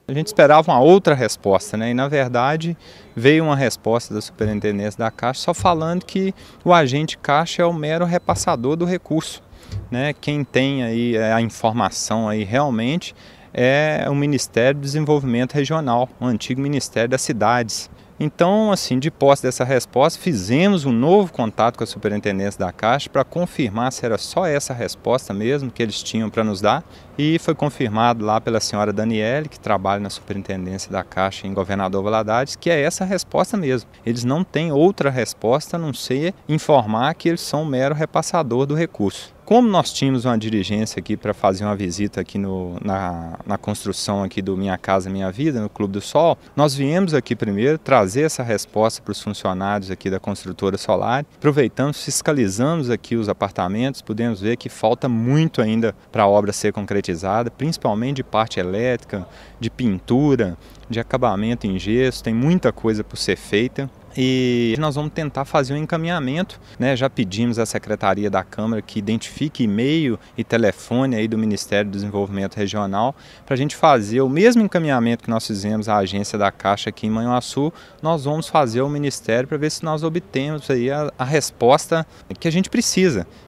A gente esperava uma outra resposta, né? E na verdade veio uma resposta da Superintendência da Caixa só falando que o agente Caixa é o mero repassador do recurso, né? Quem tem aí a informação aí realmente é o Ministério do Desenvolvimento Regional, o antigo Ministério das Cidades. Então, assim, de posse dessa resposta, fizemos um novo contato com a Superintendência da Caixa para confirmar se era só essa resposta mesmo que eles tinham para nos dar. E foi confirmado lá pela senhora Daniele, que trabalha na Superintendência da Caixa em Governador Valadares, que é essa a resposta mesmo. Eles não têm outra resposta a não ser informar que eles são um mero repassador do recurso. Como nós tínhamos uma dirigência aqui para fazer uma visita aqui na construção aqui do Minha Casa Minha Vida, no Clube do Sol, nós viemos aqui primeiro trazer essa resposta para os funcionários aqui da construtora Solar. Aproveitamos, fiscalizamos aqui os apartamentos, podemos ver que falta muito ainda para a obra ser concretizada, principalmente de parte elétrica, de pintura, de acabamento em gesso, tem muita coisa por ser feita. E nós vamos tentar fazer um encaminhamento, né? Já pedimos à Secretaria da Câmara que identifique e-mail e telefone aí do Ministério do Desenvolvimento Regional para a gente fazer o mesmo encaminhamento que nós fizemos à agência da Caixa aqui em Manhuaçu, nós vamos fazer ao Ministério para ver se nós obtemos aí a resposta que a gente precisa.